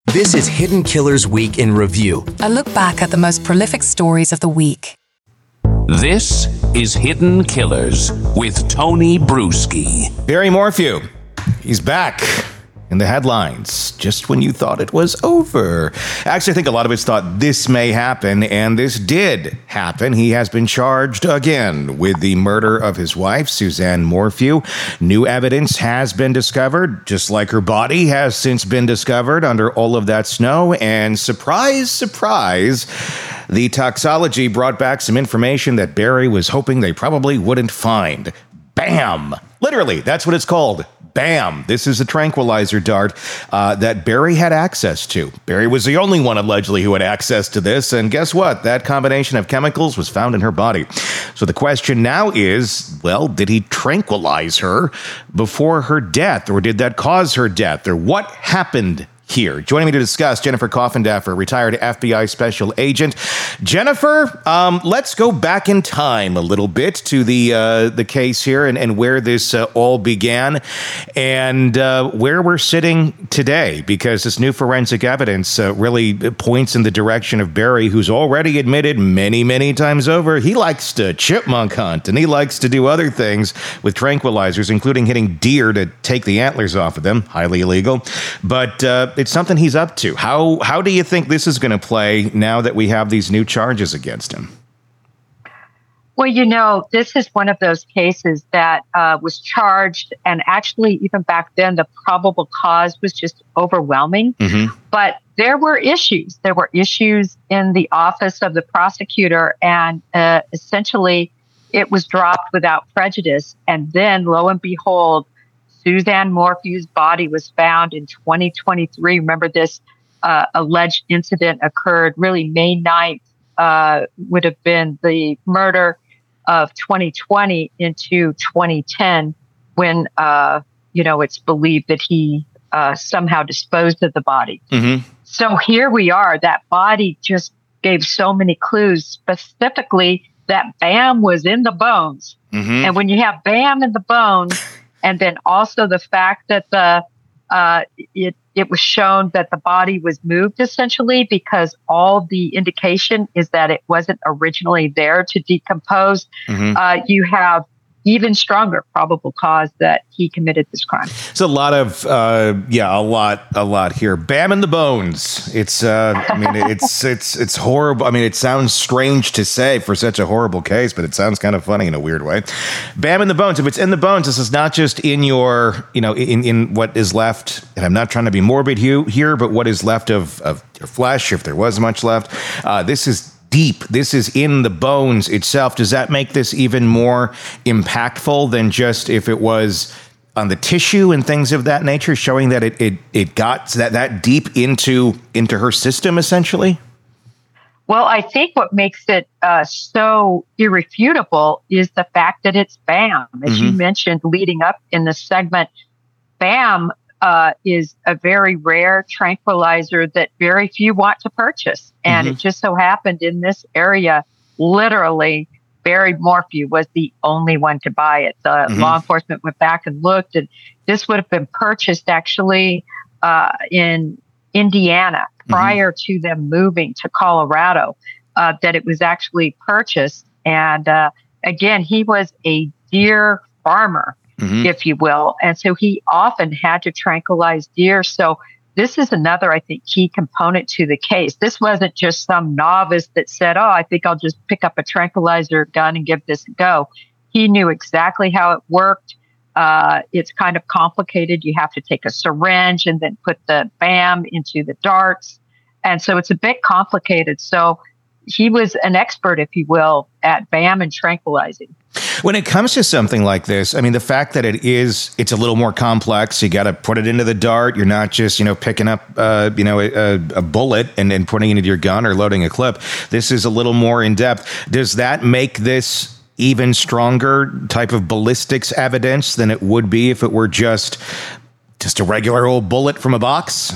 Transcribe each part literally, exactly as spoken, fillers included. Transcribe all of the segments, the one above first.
This is Hidden Killers Week in Review. A look back at the most prolific stories of the week. This is Hidden Killers with Tony Bruschi. Barry Morphew, he's back in the headlines just when you thought it was over. Actually, I think a lot of us thought this may happen, and this did happen. He has been charged again with the murder of his wife, Suzanne Morphew. New evidence has been discovered, just like her body has since been discovered under all of that snow. And surprise, surprise, the toxology brought back some information that Barry was hoping they probably wouldn't find. Bam! Literally, that's what it's called. Bam! This is a tranquilizer dart uh, that Barry had access to. Barry was the only one allegedly who had access to this, and guess what? That combination of chemicals was found in her body. So the question now is, well, did he tranquilize her before her death, or did that cause her death, or what happened here? Joining me to discuss, Jennifer Coffendaffer, retired F B I special agent. Jennifer, um, let's go back in time a little bit to the uh, the case here and, and where this uh, all began and uh, where we're sitting today, because this new forensic evidence uh, really points in the direction of Barry, who's already admitted many, many times over he likes to chipmunk hunt and he likes to do other things with tranquilizers, including hitting deer to take the antlers off of them. Highly illegal. But uh, it's something he's up to. How how do you think this is going to play now that we have these new charges against him? Well, you know, this is one of those cases that uh, was charged, and actually even back then, the probable cause was just overwhelming. Mm-hmm. But there were issues. There were issues in the office of the prosecutor, and uh, essentially it was dropped without prejudice. And then, lo and behold, Suzanne Morphew's body was found in twenty twenty-three. Remember, this uh, alleged incident occurred really May ninth, uh, would have been the murder of twenty twenty into twenty ten, when, uh, you know, it's believed that he uh, somehow disposed of the body. Mm-hmm. So here we are. That body just gave so many clues, specifically that B A M was in the bones. Mm-hmm. And when you have B A M in the bones, and then also the fact that the uh, it it was shown that the body was moved, essentially, because all the indication is that it wasn't originally there to decompose. Mm-hmm. Uh, you have even stronger probable cause that he committed this crime. It's a lot of, uh, yeah, a lot, a lot here. B A M in the bones. It's, uh, I mean, it's, it's, it's horrible. I mean, it sounds strange to say for such a horrible case, but it sounds kind of funny in a weird way. B A M in the bones. If it's in the bones, this is not just in your, you know, in, in what is left. And I'm not trying to be morbid here, but what is left of, of your flesh, if there was much left. Uh, this is deep. This is in the bones itself. Does that make this even more impactful than just if it was on the tissue and things of that nature, showing that it it, it got that, that deep into into her system, essentially? Well, I think what makes it uh, so irrefutable is the fact that it's B A M. As mm-hmm. you mentioned leading up in the segment, B A M Uh, is a very rare tranquilizer that very few want to purchase. And mm-hmm. it just so happened in this area, literally, Barry Morphew was the only one to buy it. The mm-hmm. law enforcement went back and looked, and this would have been purchased actually uh, in Indiana prior mm-hmm. to them moving to Colorado, uh, that it was actually purchased. And uh, again, he was a deer farmer. Mm-hmm. if you will. And so he often had to tranquilize deer. So this is another, I think, key component to the case. This wasn't just some novice that said, oh, I think I'll just pick up a tranquilizer gun and give this a go. He knew exactly how it worked. Uh, it's kind of complicated. You have to take a syringe and then put the B A M into the darts. And so it's a bit complicated. So he was an expert, if you will, at B A M and tranquilizing. When it comes to something like this, I mean, the fact that it is, it's a little more complex. You got to put it into the dart. You're not just, you know, picking up, uh, you know, a, a bullet and then putting it into your gun or loading a clip. This is a little more in depth. Does that make this even stronger type of ballistics evidence than it would be if it were just, just a regular old bullet from a box?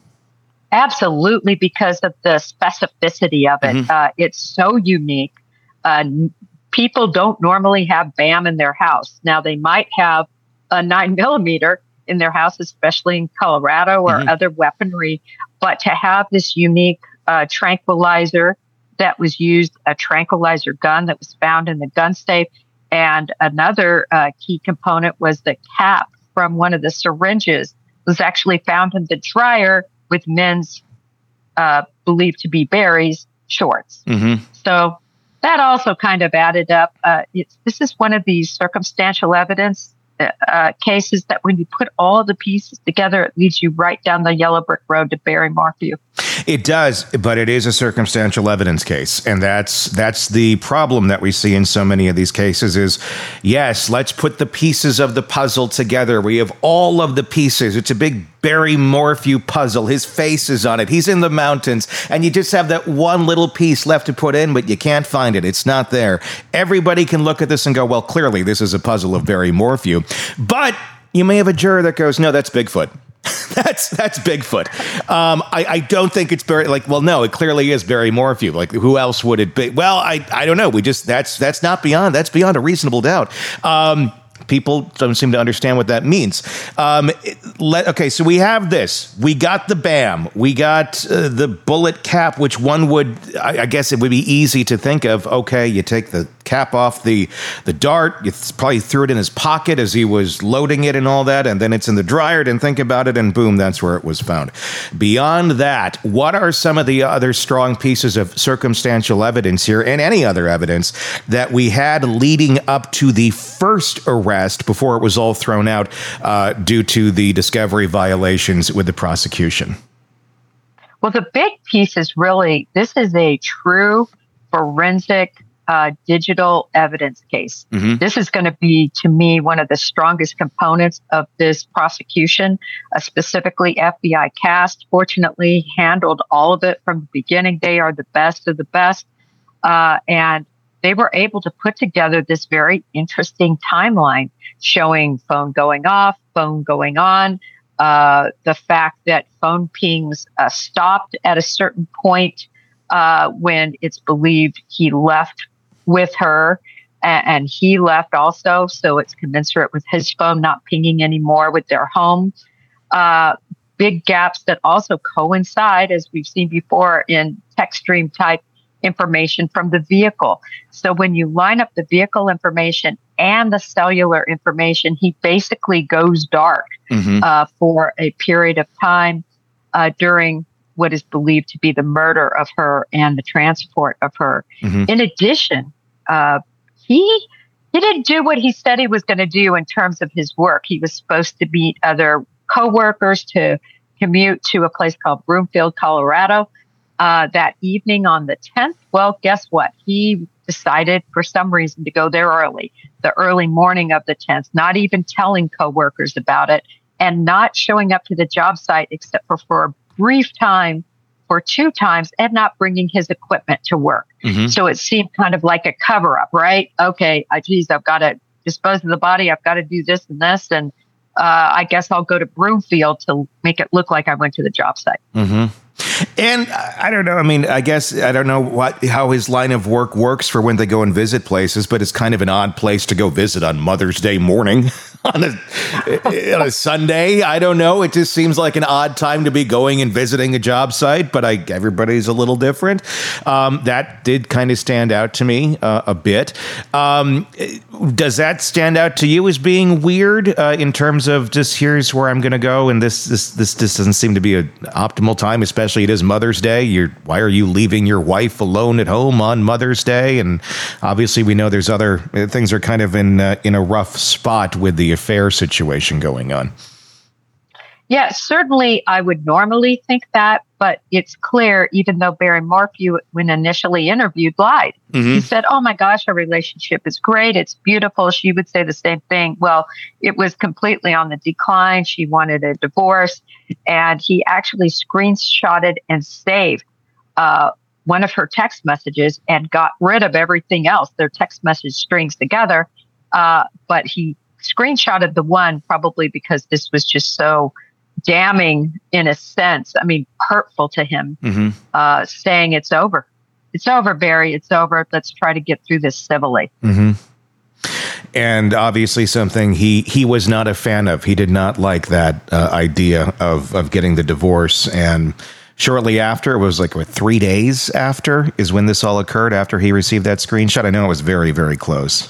Absolutely, because of the specificity of it. Mm-hmm. Uh, it's so unique. Uh, people don't normally have B A M in their house. Now, they might have a nine millimeter in their house, especially in Colorado, or mm-hmm. other weaponry. But to have this unique uh, tranquilizer that was used, a tranquilizer gun that was found in the gun safe. And another uh, key component was the cap from one of the syringes was actually found in the dryer with men's uh, believed to be Barry's shorts. Mm-hmm. So that also kind of added up. Uh, it's, this is one of these circumstantial evidence uh, cases that when you put all the pieces together, it leads you right down the yellow brick road to Barry Morphew. It does, but it is a circumstantial evidence case. And that's that's the problem that we see in so many of these cases is, yes, let's put the pieces of the puzzle together. We have all of the pieces. It's a big Barry Morphew puzzle. His face is on it. He's in the mountains. And you just have that one little piece left to put in, but you can't find it. It's not there. Everybody can look at this and go, well, clearly this is a puzzle of Barry Morphew. But you may have a juror that goes, no, that's Bigfoot. that's that's Bigfoot. Um, I, I don't think it's Barry. Like, well, no, it clearly is Barry Morphew. Like, who else would it be? Well, I I don't know. We just that's that's not beyond that's beyond a reasonable doubt. Um, people don't seem to understand what that means. Um, let, okay, so we have this. We got the B A M. We got uh, the bullet cap, which one would, I, I guess it would be easy to think of. Okay, you take the cap off the, the dart. You th- probably threw it in his pocket as he was loading it and all that, and then it's in the dryer. Didn't think about it, and boom, that's where it was found. Beyond that, what are some of the other strong pieces of circumstantial evidence here, and any other evidence that we had leading up to the first arrest before it was all thrown out uh, due to the discovery violations with the prosecution? Well, the big piece is really, this is a true forensic uh, digital evidence case. Mm-hmm. This is going to be, to me, one of the strongest components of this prosecution, uh, specifically F B I cast, fortunately handled all of it from the beginning. They are the best of the best. Uh, and they were able to put together this very interesting timeline showing phone going off, phone going on, uh, the fact that phone pings uh, stopped at a certain point uh, when it's believed he left with her and, and he left also. So it's commensurate with his phone not pinging anymore with their home. Uh, big gaps that also coincide, as we've seen before, in text stream type information from the vehicle. So when you line up the vehicle information and the cellular information, he basically goes dark mm-hmm. uh, for a period of time uh, during what is believed to be the murder of her and the transport of her. Mm-hmm. In addition, uh, he he didn't do what he said he was going to do in terms of his work. He was supposed to meet other coworkers to commute to a place called Broomfield, Colorado. Uh, that evening on the tenth, well, guess what? He decided for some reason to go there early, the early morning of the tenth, not even telling coworkers about it and not showing up to the job site except for, for a brief time for two times and not bringing his equipment to work. Mm-hmm. So it seemed kind of like a cover up, right? Okay, uh, geez, I've got to dispose of the body. I've got to do this and this. And uh, I guess I'll go to Broomfield to make it look like I went to the job site. Mm-hmm. And I don't know. I mean, I guess I don't know what how his line of work works for when they go and visit places, but it's kind of an odd place to go visit on Mother's Day morning on a, on a Sunday. I don't know. It just seems like an odd time to be going and visiting a job site, but I, everybody's a little different. Um, that did kind of stand out to me uh, a bit. Um, does that stand out to you as being weird uh, in terms of just here's where I'm going to go, and this this this this doesn't seem to be an optimal time, especially it is Mother's Day. You're, why are you leaving your wife alone at home on Mother's Day? And obviously we know there's other things are kind of in uh, in a rough spot with the affair situation going on. Yeah, certainly I would normally think that, but it's clear, even though Barry Morphew, when initially interviewed, lied. Mm-hmm. He said, oh my gosh, our relationship is great. It's beautiful. She would say the same thing. Well, it was completely on the decline. She wanted a divorce. And he actually screenshotted and saved uh, one of her text messages and got rid of everything else, their text message strings together. Uh, but he screenshotted the one probably because this was just so damning in a sense. I mean, hurtful to him, mm-hmm. uh, saying it's over. It's over, Barry. It's over. Let's try to get through this civilly. Mm-hmm. and obviously something he he was not a fan of. He did not like that uh, idea of of getting the divorce. And shortly after, it was like what, three days after is when this all occurred, after he received that screenshot. I know it was very, very close.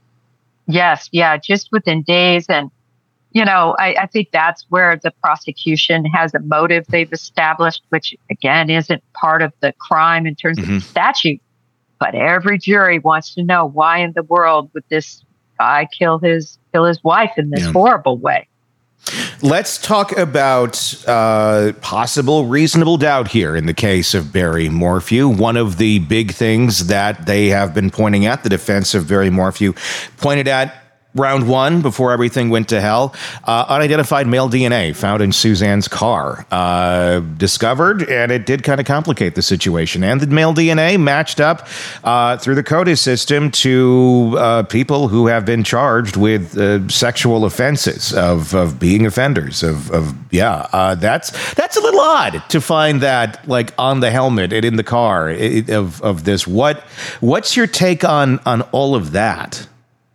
Yes, yeah, just within days. And, you know, I, I think that's where the prosecution has a motive they've established, which, again, isn't part of the crime in terms mm-hmm. of the statute. But every jury wants to know, why in the world would this guy kill his kill his wife in this yeah. horrible way? Let's talk about uh, possible reasonable doubt here in the case of Barry Morphew. One of the big things that they have been pointing at, the defense of Barry Morphew pointed at round one, before everything went to hell, uh, unidentified male D N A found in Suzanne's car, uh, discovered, and it did kind of complicate the situation. And the male D N A matched up uh, through the CODIS system to uh, people who have been charged with uh, sexual offenses, of of being offenders, of, of yeah, uh, that's that's a little odd to find that, like, on the helmet and in the car it, of of this. What what's your take on on all of that?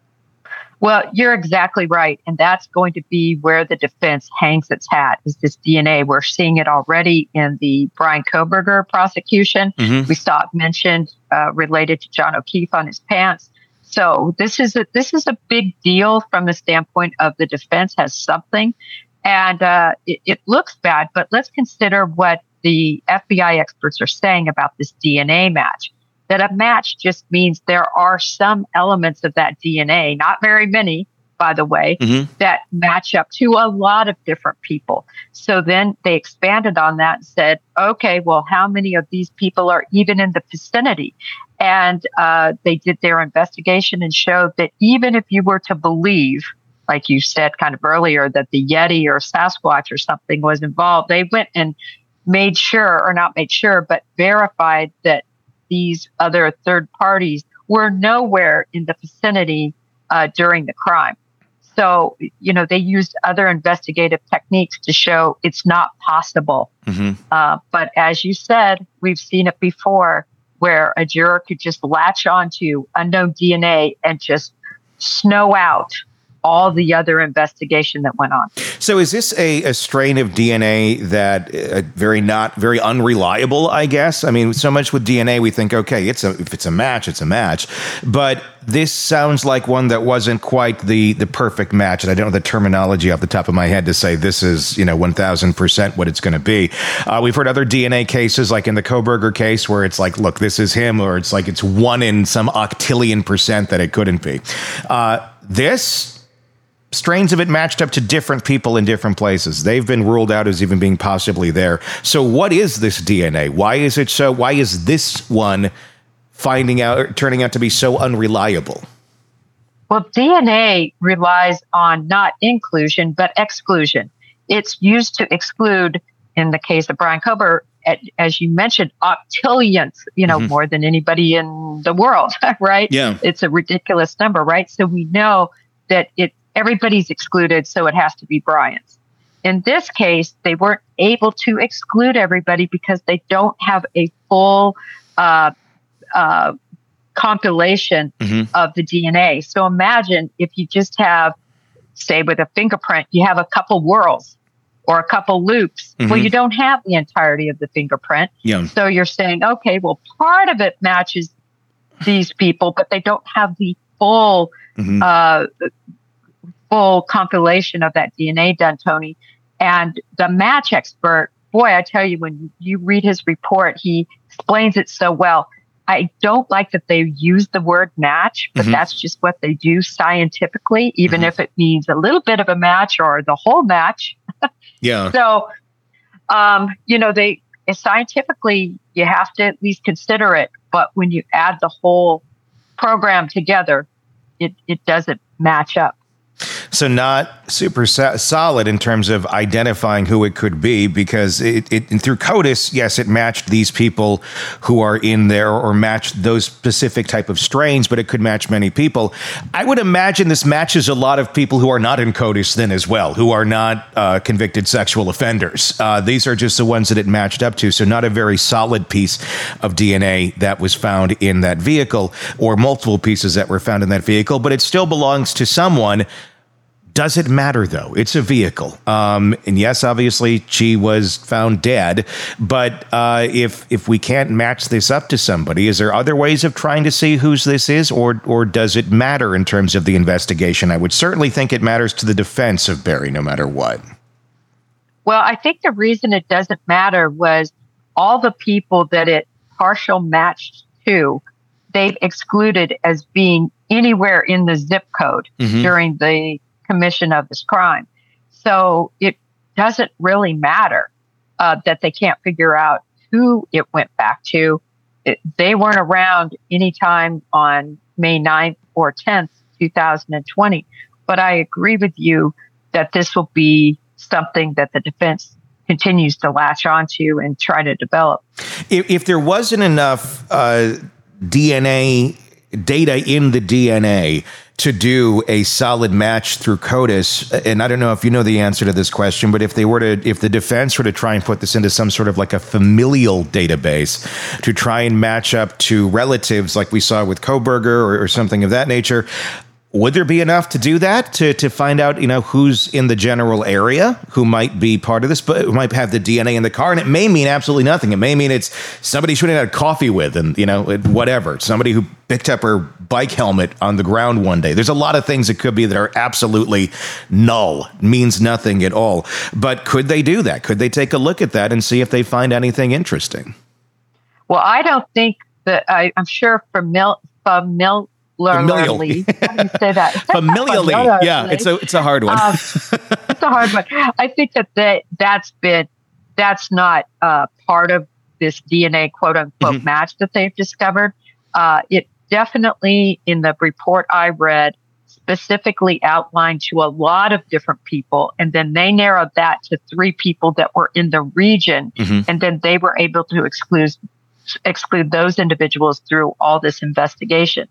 Well, you're exactly right. And that's going to be where the defense hangs its hat, is this D N A. We're seeing it already in the Bryan Kohberger prosecution. Mm-hmm. We saw it mentioned uh, related to John O'Keefe on his pants. So this is a, this is a big deal from the standpoint of the defense has something. And uh, it, it looks bad, but let's consider what the F B I experts are saying about this D N A match. That a match just means there are some elements of that D N A, not very many, by the way, mm-hmm. that match up to a lot of different people. So then they expanded on that and said, okay, well, how many of these people are even in the vicinity? And uh, they did their investigation and showed that even if you were to believe, like you said kind of earlier, that the Yeti or Sasquatch or something was involved, they went and made sure, or not made sure, but verified that these other third parties were nowhere in the vicinity uh, during the crime. So, you know, they used other investigative techniques to show it's not possible. Mm-hmm. Uh, but as you said, we've seen it before, where a juror could just latch onto unknown D N A and just snow out all the other investigation that went on. So is this a, a strain of D N A that uh, very not very unreliable, I guess? I mean, so much with D N A, we think, okay, it's a, if it's a match, it's a match. But this sounds like one that wasn't quite the, the perfect match. And I don't know the terminology off the top of my head to say this is, you know, one thousand percent what it's going to be. Uh, we've heard other D N A cases, like in the Kohberger case, where it's like, look, this is him, or it's like it's one in some octillion percent that it couldn't be. Uh, this... strains of it matched up to different people in different places. They've been ruled out as even being possibly there. So what is this D N A? Why is it so? Why is this one finding out, turning out to be so unreliable? Well, D N A relies on not inclusion, but exclusion. It's used to exclude, in the case of Bryan Kohberger, as you mentioned, octillionth, you know, mm-hmm. more than anybody in the world, right? Yeah. It's a ridiculous number, right? So we know that it everybody's excluded, so it has to be Brian's. In this case, they weren't able to exclude everybody because they don't have a full uh, uh, compilation mm-hmm. of the D N A. So imagine if you just have, say, with a fingerprint, you have a couple whorls or a couple loops. Mm-hmm. Well, you don't have the entirety of the fingerprint. Yeah. So you're saying, okay, well, part of it matches these people, but they don't have the full mm-hmm. uh full compilation of that D N A done, Tony. And the match expert, boy, I tell you, when you read his report, he explains it so well. I don't like that they use the word match, but mm-hmm. that's just what they do scientifically, even mm-hmm. if it means a little bit of a match or the whole match. Yeah. So, um, you know, they scientifically, you have to at least consider it. But when you add the whole program together, it, it doesn't match up. So not super so- solid in terms of identifying who it could be, because it, it through CODIS, yes, it matched these people who are in there or matched those specific type of strains, but it could match many people. I would imagine this matches a lot of people who are not in CODIS then as well, who are not uh, convicted sexual offenders. Uh, these are just the ones that it matched up to. So not a very solid piece of D N A that was found in that vehicle, or multiple pieces that were found in that vehicle, but it still belongs to someone. Does it matter, though? It's a vehicle. Um, and yes, obviously, she was found dead. But uh, if if we can't match this up to somebody, is there other ways of trying to see whose this is? Or, or does it matter in terms of the investigation? I would certainly think it matters to the defense of Barry, no matter what. Well, I think the reason it doesn't matter was all the people that it partial matched to, they've excluded as being anywhere in the zip code mm-hmm. during the commission of this crime. So it doesn't really matter uh, that they can't figure out who it went back to. It, they weren't around anytime on May ninth or tenth, two thousand twenty. But I agree with you that this will be something that the defense continues to latch onto and try to develop. If, if there wasn't enough uh, D N A data in the D N A to do a solid match through CODIS, and I don't know if you know the answer to this question, but if they were to, if the defense were to try and put this into some sort of like a familial database to try and match up to relatives like we saw with Kohberger or, or something of that nature, would there be enough to do that, to to find out, you know, who's in the general area, who might be part of this, but who might have the D N A in the car? And it may mean absolutely nothing. It may mean it's somebody she had coffee with, and, you know, whatever. Somebody who picked up her bike helmet on the ground one day. There's a lot of things it could be that are absolutely null, means nothing at all. But could they do that? Could they take a look at that and see if they find anything interesting? Well, I don't think that, I, I'm sure famil, famil, Familially. How do you say that? Familially. Yeah, it's a it's a hard one. um, it's a hard one. I think that they, that's been that's not uh, part of this D N A quote unquote mm-hmm. match that they've discovered. Uh, it definitely, in the report I read, specifically outlined to a lot of different people, and then they narrowed that to three people that were in the region, mm-hmm. and then they were able to exclude exclude those individuals through all this investigation.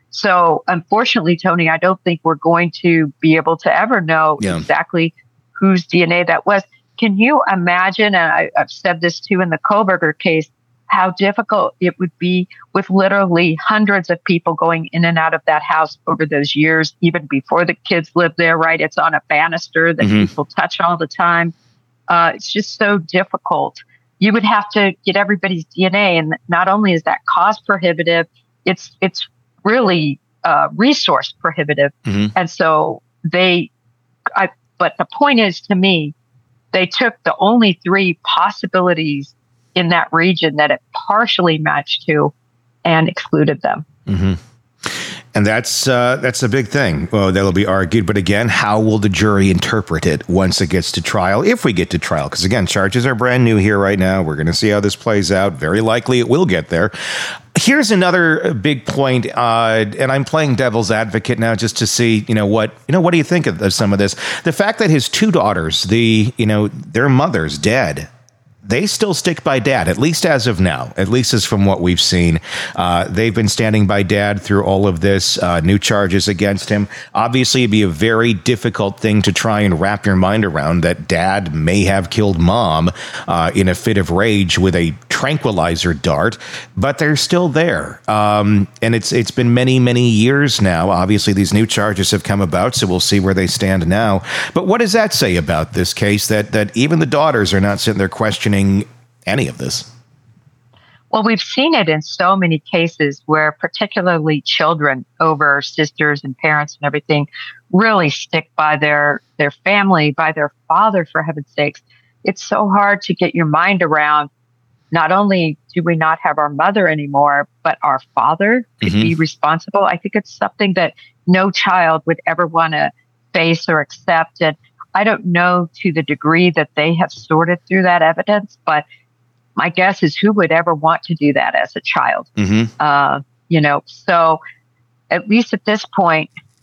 So unfortunately, Tony, I don't think we're going to be able to ever know yeah. exactly whose D N A that was. Can you imagine, and I, I've said this too in the Kohberger case, how difficult it would be with literally hundreds of people going in and out of that house over those years, even before the kids lived there, right? It's on a banister that mm-hmm. people touch all the time. Uh, it's just so difficult. You would have to get everybody's D N A, and not only is that cost prohibitive, it's it's really uh, resource prohibitive. Mm-hmm. And so they, I, but the point is, to me, they took the only three possibilities in that region that it partially matched to and excluded them. Mm-hmm. And that's uh, that's a big thing. Well, that'll be argued. But again, how will the jury interpret it once it gets to trial, if we get to trial? Because again, charges are brand new here right now. We're going to see how this plays out. Very likely it will get there. Here's another big point, uh, and I'm playing devil's advocate now just to see, you know, what, you know, what do you think of, of some of this? The fact that his two daughters, the, you know, their mother's dead, they still stick by dad, at least as of now, at least as from what we've seen. Uh, they've been standing by dad through all of this, uh, new charges against him. Obviously, it'd be a very difficult thing to try and wrap your mind around, that dad may have killed mom uh, in a fit of rage with a tranquilizer dart, but they're still there. Um, and it's it's been many, many years now. Obviously, these new charges have come about, so we'll see where they stand now. But what does that say about this case, that that even the daughters are not sitting there questioning any of this? Well, we've seen it in so many cases where particularly children over sisters and parents and everything really stick by their, their family, by their father, for heaven's sakes. It's so hard to get your mind around. Not only do we not have our mother anymore, but our father could mm-hmm. be responsible. I think it's something that no child would ever want to face or accept. And I don't know to the degree that they have sorted through that evidence, but my guess is who would ever want to do that as a child? Mm-hmm. Uh, you know, so at least at this point,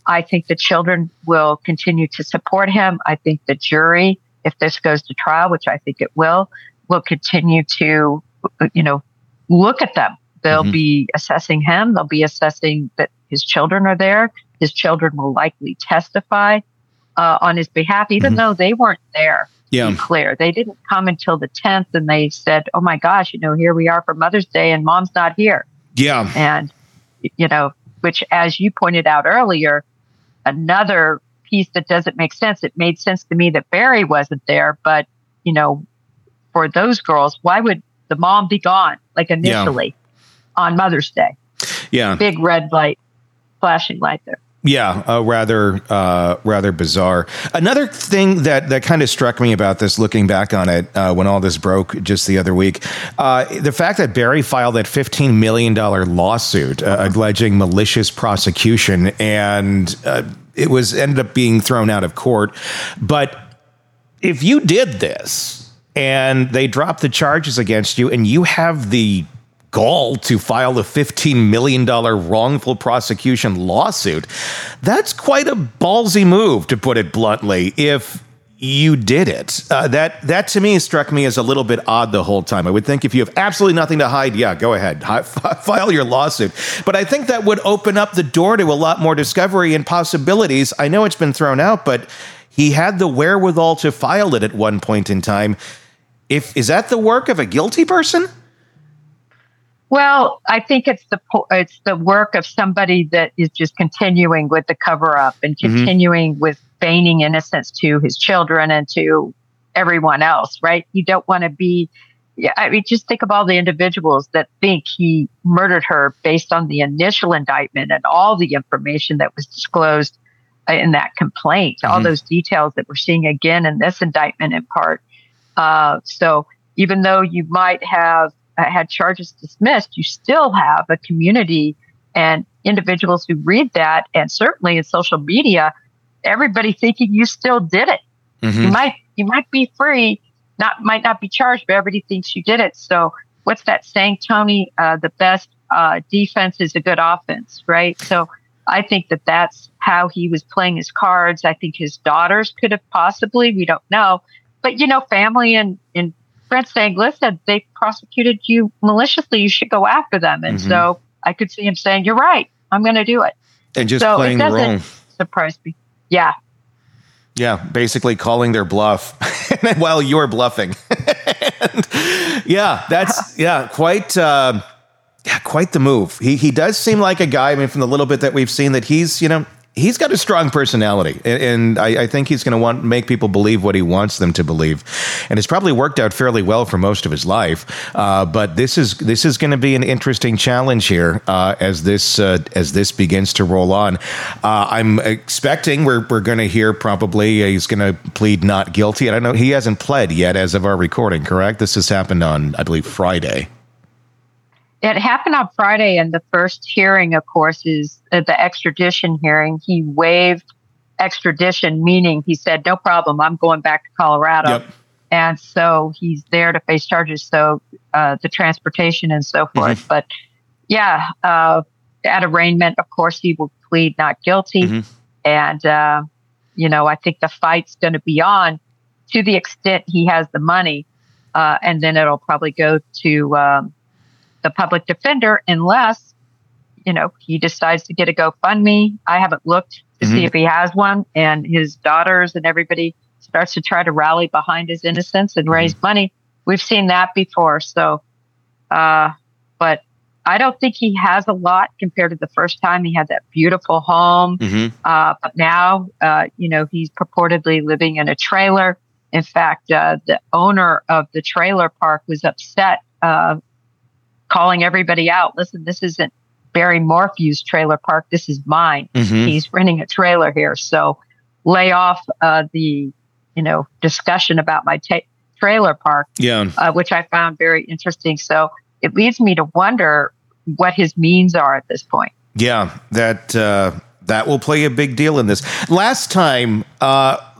I think the children will continue to support him. I think the jury, if this goes to trial, which I think it will, will continue to, you know, look at them. They'll mm-hmm. be assessing him. They'll be assessing that his children are there. His children will likely testify uh, on his behalf, even mm-hmm. though they weren't there. Yeah. To be clear, they didn't come until the tenth, and they said, "Oh my gosh, you know, here we are for Mother's Day, and Mom's not here." Yeah, and you know, which, as you pointed out earlier, another piece that doesn't make sense. It made sense to me that Barry wasn't there, but you know, for those girls, why would the mom be gone? Like initially yeah. on Mother's Day, yeah, big red light, flashing light there. Yeah, uh, rather, uh, rather bizarre. Another thing that, that kind of struck me about this, looking back on it, uh, when all this broke just the other week, uh, the fact that Barry filed that fifteen million dollars lawsuit uh, alleging malicious prosecution, and uh, it was ended up being thrown out of court. But if you did this and they dropped the charges against you, and you have the gall to file a fifteen million dollars wrongful prosecution lawsuit, that's quite a ballsy move, to put it bluntly, if you did it. Uh, that, that to me struck me as a little bit odd the whole time. I would think if you have absolutely nothing to hide, yeah, go ahead, hi, file your lawsuit. But I think that would open up the door to a lot more discovery and possibilities. I know it's been thrown out, but he had the wherewithal to file it at one point in time. If, is that the work of a guilty person? Well, I think it's the it's the work of somebody that is just continuing with the cover up and continuing mm-hmm. with feigning innocence to his children and to everyone else, right? You don't want to be, yeah, I mean, just think of all the individuals that think he murdered her based on the initial indictment and all the information that was disclosed in that complaint, mm-hmm. all those details that we're seeing again in this indictment in part. Uh, so even though you might have Uh, had charges dismissed, you still have a community and individuals who read that, and certainly in social media, everybody thinking you still did it. Mm-hmm. You might you might be free, not might not be charged, but everybody thinks you did it. So what's that saying, Tony? Uh, the best uh, defense is a good offense, right? So I think that that's how he was playing his cards. I think his daughters could have possibly, we don't know, but you know, family and and friends saying, listen, they prosecuted you maliciously, you should go after them. And mm-hmm. so I could see him saying, you're right, I'm going to do it. And just so playing it the role. Surprise me. Yeah. Yeah, basically calling their bluff while you're bluffing. and, yeah, that's, yeah, quite, uh, yeah, quite the move. He he does seem like a guy, I mean, from the little bit that we've seen, that he's, you know, he's got a strong personality, and, and I, I think he's going to want make people believe what he wants them to believe, and it's probably worked out fairly well for most of his life. Uh, but this is this is going to be an interesting challenge here uh, as this uh, as this begins to roll on. Uh, I'm expecting we're we're going to hear probably uh, he's going to plead not guilty. I don't know, he hasn't pled yet as of our recording, correct? This has happened on, I believe, Friday. It happened on Friday, and the first hearing, of course, is uh, the extradition hearing. He waived extradition, meaning he said, no problem, I'm going back to Colorado. Yep. And so he's there to face charges, so uh, the transportation and so forth. Mm-hmm. But yeah, uh, at arraignment, of course, he will plead not guilty. Mm-hmm. And, uh, you know, I think the fight's going to be on to the extent he has the money. Uh, and then it'll probably go to um, the public defender, unless, you know, he decides to get a GoFundMe. I haven't looked to mm-hmm. see if he has one, and his daughters and everybody starts to try to rally behind his innocence and mm-hmm. raise money. We've seen that before. So, uh, but I don't think he has a lot compared to the first time. He had that beautiful home. Mm-hmm. Uh, but now, uh, you know, he's purportedly living in a trailer. In fact, uh, the owner of the trailer park was upset, uh, calling everybody out. Listen, this isn't Barry Morphew's trailer park. This is mine. Mm-hmm. He's renting a trailer here. So lay off uh, the, you know, discussion about my ta- trailer park, yeah, uh, which I found very interesting. So it leads me to wonder what his means are at this point. Yeah, that uh, that will play a big deal in this. Last time, uh,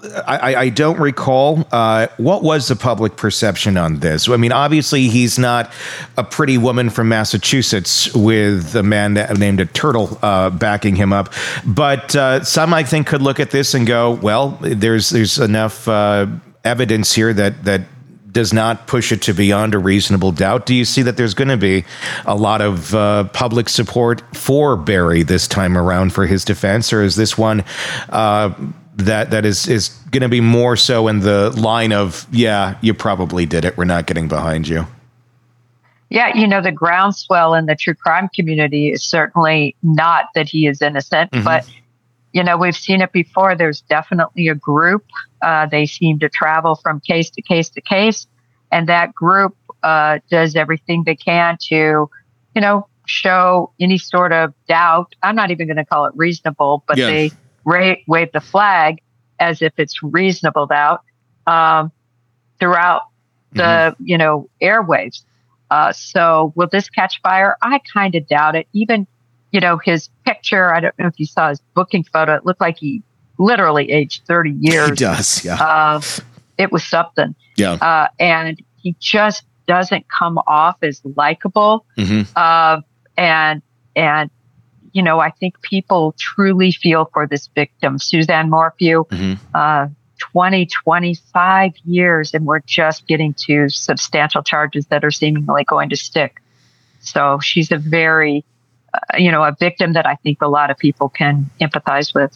I, I don't recall. Uh, what was the public perception on this? I mean, obviously, he's not a pretty woman from Massachusetts with a man named a Turtle uh, backing him up. But uh, some, I think, could look at this and go, well, there's there's enough uh, evidence here that that does not push it to beyond a reasonable doubt. Do you see that there's going to be a lot of uh, public support for Barry this time around for his defense, or is this one uh, that that is is going to be more so in the line of, yeah, you probably did it, we're not getting behind you? Yeah, you know, the groundswell in the true crime community is certainly not that he is innocent, mm-hmm. but, you know, we've seen it before. There's definitely a group. Uh, they seem to travel from case to case to case, and that group uh, does everything they can to, you know, show any sort of doubt. I'm not even going to call it reasonable, but yeah. they ra- wave the flag as if it's reasonable doubt um, throughout the, mm-hmm. you know, airwaves. Uh, so will this catch fire? I kind of doubt it. Even, you know, his picture, I don't know if you saw his booking photo. It looked like he literally aged thirty years. He does, yeah. Uh, it was something. Yeah. Uh, and he just doesn't come off as likable. Mm-hmm. Uh, and, and, you know, I think people truly feel for this victim, Suzanne Morphew, mm-hmm. uh, twenty, twenty-five years, and we're just getting to substantial charges that are seemingly going to stick. So she's a very, uh, you know, a victim that I think a lot of people can empathize with.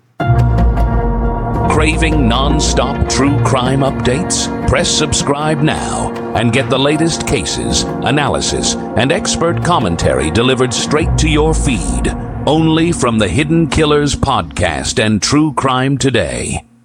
Craving non-stop true crime updates? Press subscribe now and get the latest cases, analysis, and expert commentary delivered straight to your feed. Only from the Hidden Killers podcast and True Crime Today.